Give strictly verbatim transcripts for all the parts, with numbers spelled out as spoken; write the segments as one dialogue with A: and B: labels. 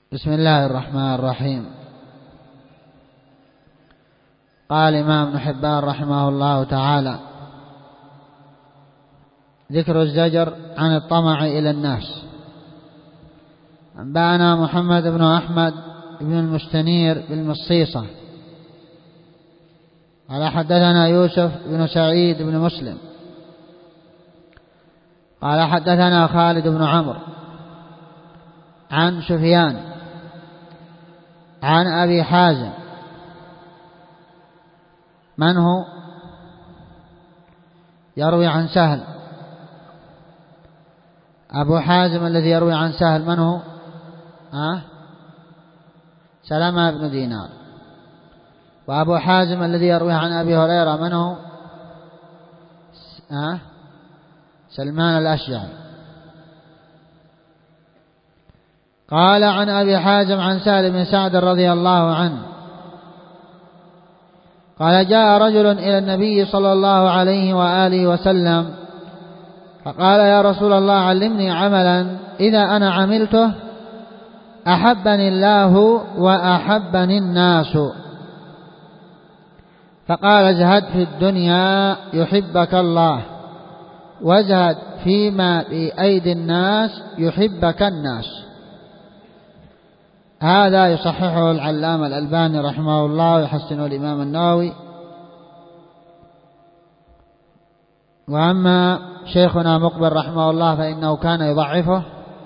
A: بسم الله الرحمن الرحيم. قال الإمام ابن حبان رحمه الله تعالى: ذكر الزجر عن الطمع إلى الناس. أنبأنا محمد بن أحمد بن المستنير بالمصيصة قال حدثنا يوسف بن سعيد بن مسلم قال حدثنا خالد بن عمرو عن سفيان عن أبي حازم. من هو؟ يروي عن سهل. أبو حازم الذي يروي عن سهل من هو؟ أه؟ سلمة بن دينار. وأبو حازم الذي يروي عن أبي هريرة من هو؟ أه؟ سلمان الأشجعي. قال عن أبي حازم عن سهل بن سعد رضي الله عنه قال: جاء رجل إلى النبي صلى الله عليه وآله وسلم فقال: يا رسول الله، علمني عملا إذا أنا عملته أحبني الله وأحبني الناس. فقال: اجهد في الدنيا يحبك الله، واجهد فيما بأيدي الناس يحبك الناس. هذا يصححه العلامة الألباني رحمه الله ويحسنه الإمام النووي. وأما شيخنا مقبل رحمه الله فإنه كان يضعفه،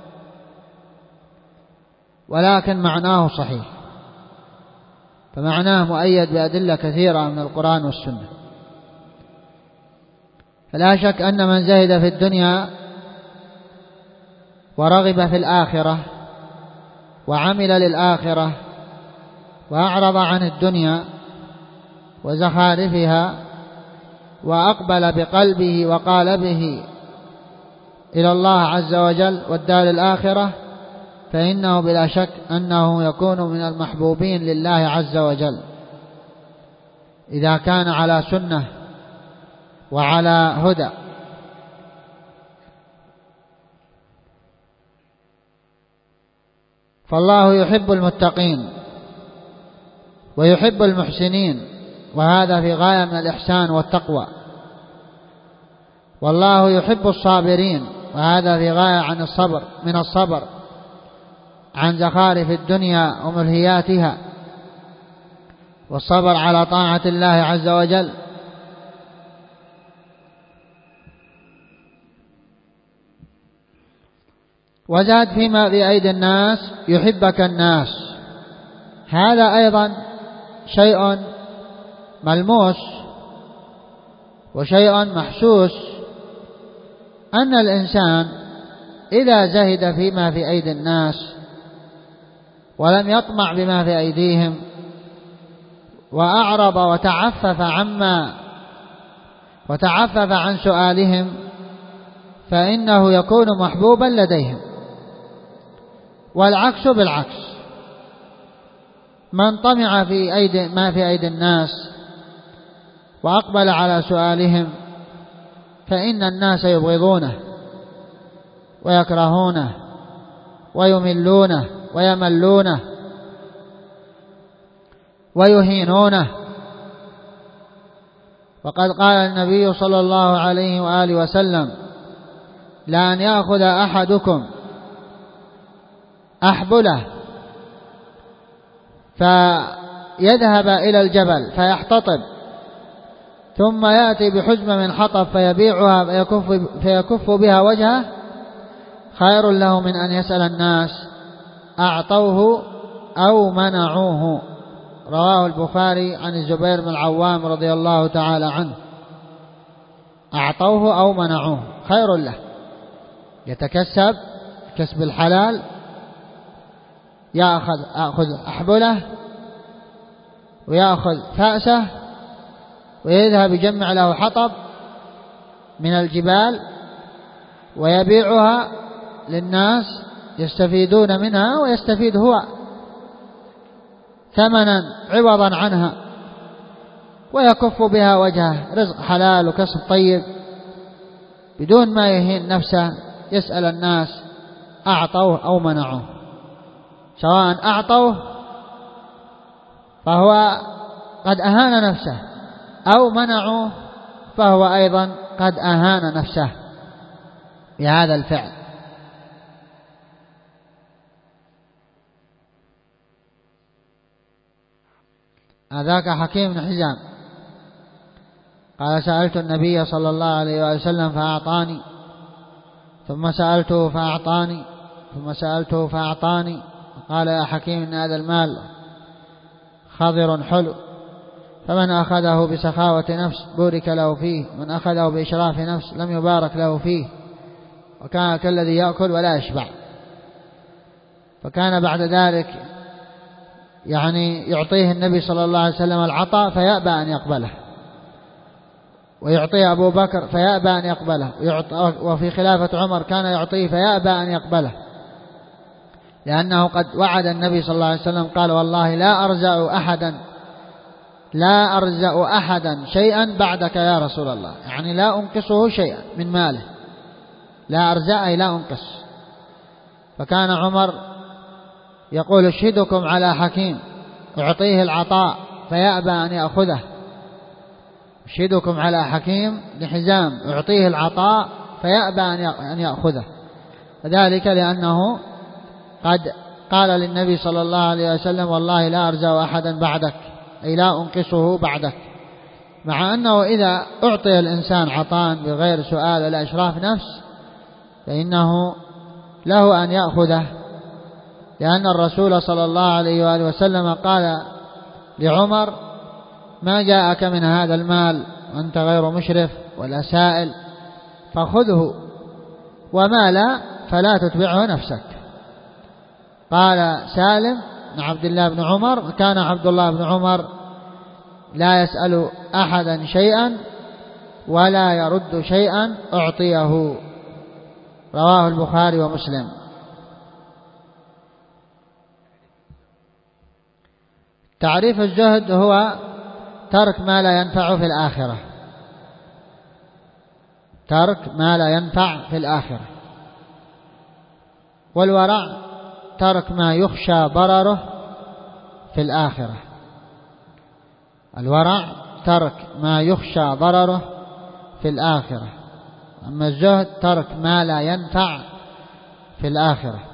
A: ولكن معناه صحيح، فمعناه مؤيد بأدلة كثيرة من القرآن والسنة. فلا شك أن من زهد في الدنيا ورغب في الآخرة وعمل للآخرة وأعرض عن الدنيا وزخارفها وأقبل بقلبه وقالبه إلى الله عز وجل والدار الآخرة، فإنه بلا شك أنه يكون من المحبوبين لله عز وجل إذا كان على سنة وعلى هدى. فالله يحب المتقين ويحب المحسنين، وهذا في غاية من الإحسان والتقوى. والله يحب الصابرين، وهذا في غاية عن الصبر من الصبر عن زخارف الدنيا وملهياتها، والصبر على طاعة الله عز وجل. وزاد فيما بأيدي الناس يحبك الناس. هذا أيضا شيء ملموس وشيء محسوس، أن الإنسان إذا زهد فيما في أيدي الناس ولم يطمع بما في أيديهم وأعرض وتعفف عما وتعفف عن سؤالهم، فإنه يكون محبوبا لديهم. والعكس بالعكس، من طمع في أيدي ما في أيدي الناس وأقبل على سؤالهم فإن الناس يبغضونه ويكرهونه ويملونه ويملونه ويهينونه. وقد قال النبي صلى الله عليه وآله وسلم: لأن يأخذ أحدكم أحبله فيذهب إلى الجبل فيحتطب، ثم يأتي بحزمة من حطب فيبيعها فيكف, فيكف بها وجهه، خير له من أن يسأل الناس أعطوه أو منعوه. رواه البخاري عن الزبير بن العوام رضي الله تعالى عنه: أعطوه أو منعوه خير له. يتكسب كسب الحلال، يأخذ أخذ أحبله ويأخذ فأسه ويذهب يجمع له حطب من الجبال ويبيعها للناس يستفيدون منها، ويستفيد هو ثمنا عوضا عنها، ويكف بها وجهه، رزق حلال وكسب طيب، بدون ما يهين نفسه يسأل الناس أعطوه أو منعوه. سواء أعطوه فهو قد أهان نفسه أو منعوه فهو أيضا قد أهان نفسه بهذا الفعل. هذاك حكيم بن حزام قال سألت النبي صلى الله عليه وسلم فأعطاني، ثم سألته فأعطاني، ثم سألته فأعطاني، قال يا حكيم إن هذا المال خضر حلو، فمن أخذه بسخاوة نفس بورك له فيه، من أخذه بإشراف نفس لم يبارك له فيه، وكان كالذي يأكل ولا يشبع. فكان بعد ذلك يعني يعطيه النبي صلى الله عليه وسلم العطاء فيأبى أن يقبله، ويعطيه أبو بكر فيأبى أن يقبله، وفي خلافة عمر كان يعطيه فيأبى أن يقبله، لأنه قد وعد النبي صلى الله عليه وسلم قال والله لا أرزق أحدا لا أرزق أحدا شيئا بعدك يا رسول الله، يعني لا أنقصه شيئا من ماله، لا أرزق أي لا أنقص. فكان عمر يقول أشهدكم على حكيم أعطيه العطاء فيأبى أن يأخذه، أشهدكم على حكيم لحزام أعطيه العطاء فيأبى أن يأخذه، وذلك لأنه قد قال للنبي صلى الله عليه وسلم والله لا أرزق أحدا بعدك، أي لا أنقصه بعدك، مع أنه إذا أعطي الإنسان عطاء بغير سؤال ولا إشراف نفس فإنه له أن يأخذه، لأن الرسول صلى الله عليه وآله وسلم قال لعمر ما جاءك من هذا المال وأنت غير مشرف ولا سائل فخذه، وما لا فلا تتبعه نفسك. قال سالم بن عبد الله بن عمر كان عبد الله بن عمر لا يسأل أحدا شيئا ولا يرد شيئا أعطيه، رواه البخاري ومسلم. تعريف الزهد هو ترك ما لا ينفع في الآخرة، ترك ما لا ينفع في الآخرة. والورع ترك ما يخشى ضرره في الآخرة، الورع ترك ما يخشى ضرره في الآخرة، أما الزهد ترك ما لا ينفع في الآخرة.